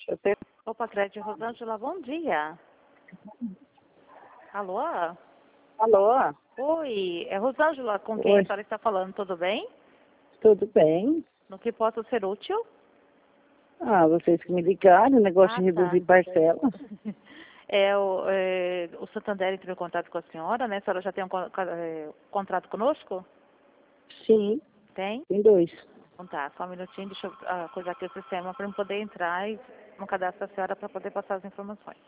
Eu tenho... Opa, Crédito Rosângela, bom dia. Alô? Alô? Oi, é Rosângela com quem Oi. a senhora está falando, tudo bem? Tudo bem? No que posso ser útil? Ah, vocês que me ligaram, negócio de Tá. reduzir parcela. O Santander entrou em contato com a senhora, né? A senhora já tem um contrato conosco? Sim, Tem? tem 2. Então tá, só um minutinho, deixa eu coisar aqui o sistema para eu poder entrar no cadastro da senhora para poder passar as informações.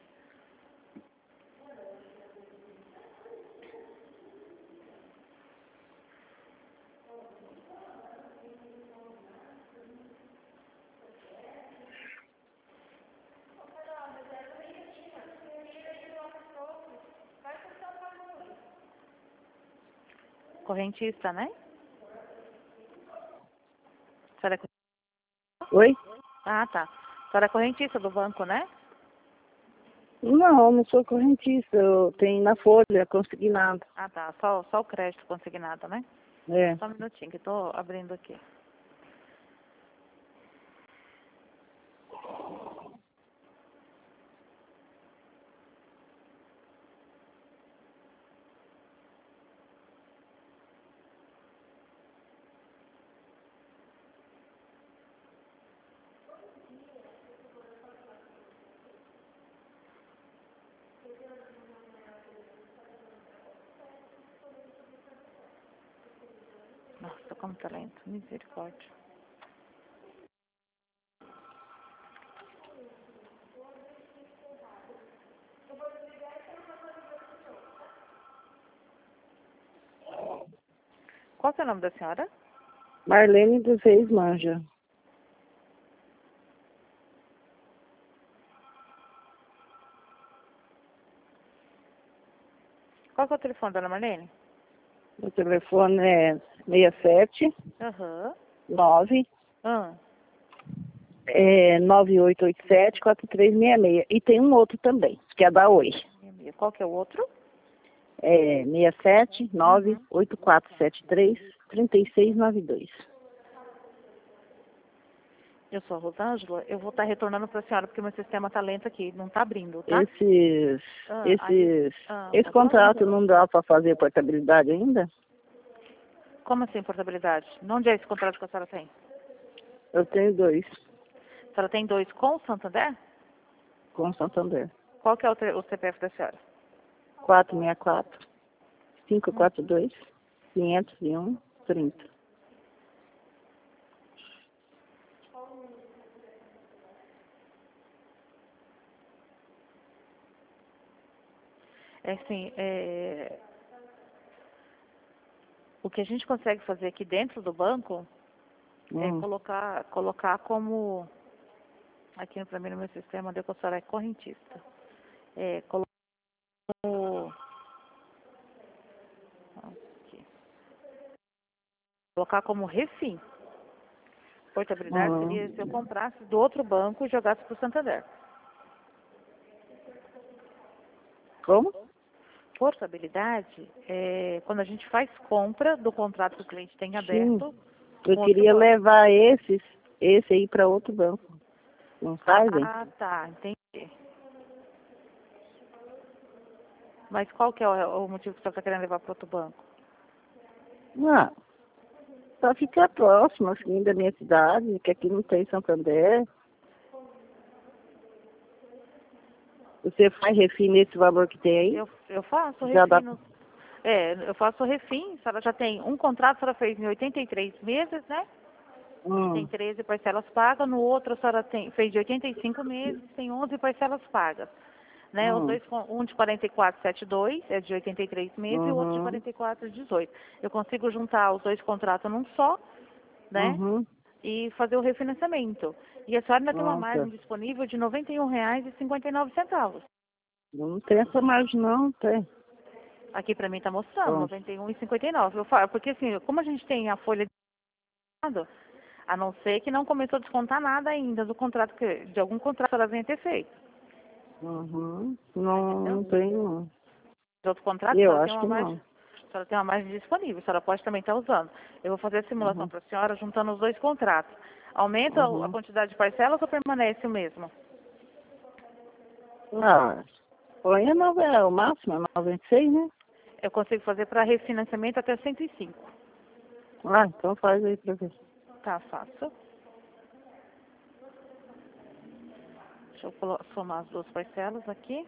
Correntista, né? A senhora é... Oi? Ah, tá. A senhora é correntista do banco, né? Não sou correntista, eu tenho na folha, consignado. Ah, tá. Só o crédito consignado, né? É. Só um minutinho que eu tô abrindo aqui. Nossa, como tá lento. Misericórdia. Qual que é o nome da senhora? Marlene dos Reis Manja. Qual que é o telefone, dona Marlene? Meu telefone é 67 Aham. 9 9887 4366. E tem um outro também, que é da Oi. Qual que é o outro? É 67 98473 3692. Eu sou a Rosângela. Eu vou estar retornando para a senhora porque meu sistema está lento aqui. Não está abrindo, tá? Esse contrato não dá para fazer portabilidade ainda? Como assim, portabilidade? Onde é esse contrato que a senhora tem? Eu tenho 2 A senhora tem 2 com o Santander? com Santander. Qual que é o CPF da senhora? 464 542 501 30. É assim, o que a gente consegue fazer aqui dentro do banco é colocar como... Aqui para mim no meu sistema deu que a senhora é correntista. Colocar como refim. Portabilidade seria se eu comprasse do outro banco e jogasse para o Santander. Como? Portabilidade é quando a gente faz compra do contrato que o cliente tem aberto. Eu queria levar esse aí para outro banco. Não fazem? Ah, tá, entendi. Mas qual que é o motivo que você está querendo levar para outro banco? Ah, só ficar próximo, assim, da minha cidade, que aqui não tem Santander. Você faz refim nesse valor que tem aí? Eu faço Já refim. dá... Eu faço refim. A senhora já tem um contrato, a senhora fez em 83 meses, né? Tem 13 parcelas pagas. No outro, a senhora fez de 85 meses, tem 11 parcelas pagas. Né? Os dois, um de 44,72 é de 83 meses e o outro de 44,18. Eu consigo juntar os dois contratos num só, né? E fazer o refinanciamento. E a senhora ainda tem uma margem disponível de R$ 91,59. Não tem essa margem, não, tem. Aqui para mim está mostrando, R$ 91,59. Eu falo, porque assim, como a gente tem a folha de... A não ser que não começou a descontar nada ainda do contrato, de algum contrato que ela venha ter feito. Não tem, não. De outro contrato, Eu acho que não. A senhora tem uma margem disponível, a senhora pode também estar usando. Eu vou fazer a simulação para a senhora juntando os dois contratos. Aumenta a quantidade de parcelas ou permanece o mesmo? Ah, põe o máximo, é 96, né? Eu consigo fazer para refinanciamento até 105. Ah, então faz aí pra ver. Tá, faço. Deixa eu somar as duas parcelas aqui.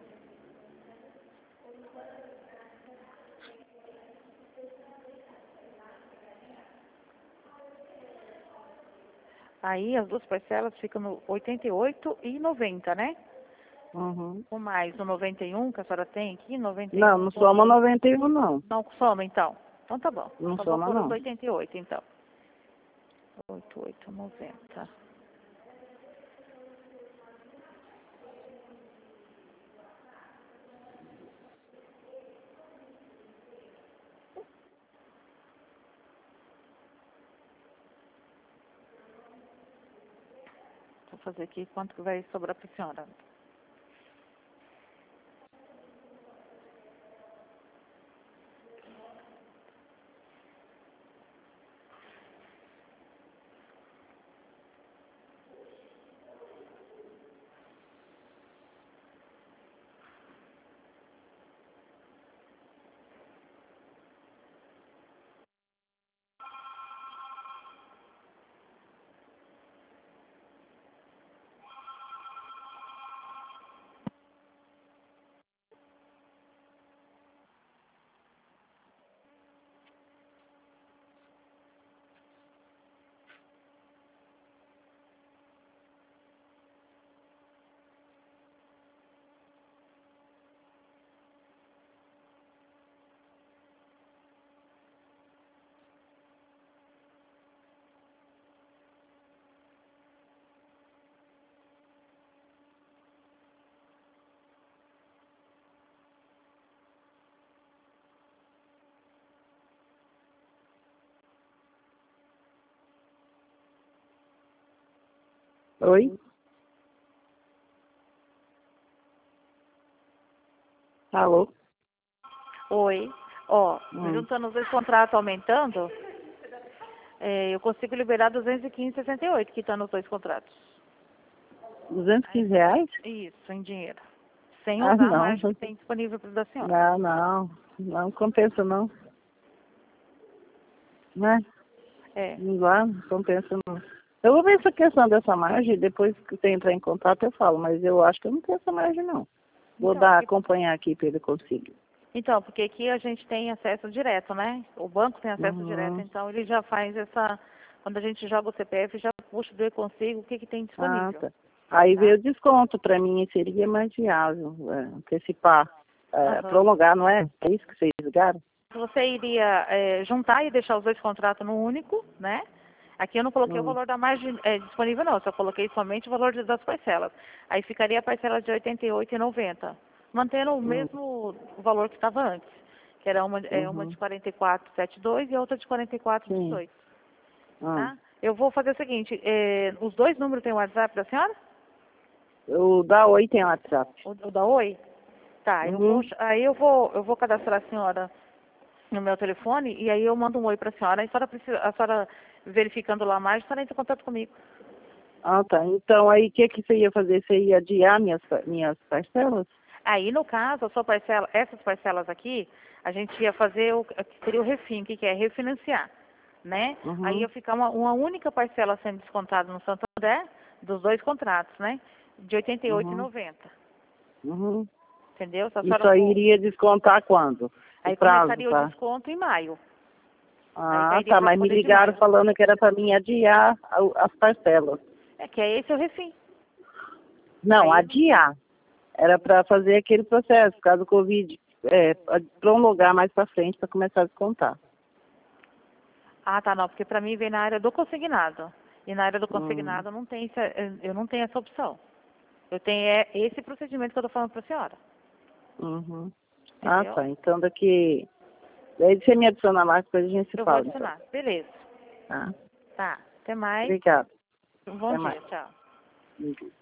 Aí as duas parcelas ficam no 88 e 90, né? Uhum. O mais o 91 que a senhora tem aqui, 91. Não, não soma 91, não. Não soma, então. Então tá bom. Não Então soma, vou pôr os não. 88, então. 88, 90. Vou fazer aqui quanto que vai sobrar para a senhora. Oi? Alô? Oi. Ó, juntando os dois contratos aumentando, eu consigo liberar 215,68 que está nos dois contratos. 215 reais? Isso, em dinheiro. Sem Ah, usar a não. margem que tem disponível para da senhora. Não. Não compensa, não. Né? É. Lá, não compensa, não. Eu vou ver essa questão dessa margem, depois que você entrar em contato eu falo, mas eu acho que eu não tenho essa margem, não. Vou Então, acompanhar aqui para ele conseguir. Então, porque aqui a gente tem acesso direto, né? O banco tem acesso direto, então ele já faz essa... Quando a gente joga o CPF, já puxa do e-consigo o que tem disponível. Tá. Aí Tá? veio o desconto, para mim seria mais viável, antecipar, prolongar, não é? É isso que vocês ligaram? Você iria juntar e deixar os dois contratos no único, né? Aqui eu não coloquei o valor da margem disponível, não. Só coloquei somente o valor das parcelas. Aí ficaria a parcela de R$ 88,90, mantendo o mesmo valor que estava antes, que era uma de 44,72 e outra de 44,18. Tá? Eu vou fazer o seguinte, os dois números têm o WhatsApp da senhora? O da Oi tem WhatsApp. O da Oi? Tá, eu vou cadastrar a senhora no meu telefone e aí eu mando um oi para a senhora. A senhora verificando lá mais, a senhora entra em contato comigo. Ah, tá. Então aí o que você ia fazer? Você ia adiar minhas parcelas? Aí, no caso, a sua parcela, essas parcelas aqui, a gente ia fazer o que seria o refim, que é refinanciar, né? Aí ia ficar uma única parcela sendo descontada no Santander, dos dois contratos, né? De R$ 88,90. Entendeu? Isso aí iria descontar quando? Aí prazo, começaria o desconto em maio. Ah, tá, mas me ligaram falando que era para mim adiar as parcelas. É que é esse o refim. Não, adiar. Era para fazer aquele processo, por causa do Covid, prolongar mais para frente para começar a descontar. Ah, tá, não, porque para mim vem na área do consignado. E na área do consignado eu não tenho essa opção. Eu tenho esse procedimento que eu estou falando para a senhora. Ah, tá. Então daqui... Daí você me adiciona mais, depois a gente se fala. Eu vou adicionar. Então. Beleza. Tá. Tá. Até mais. Obrigada. Bom dia. Tchau.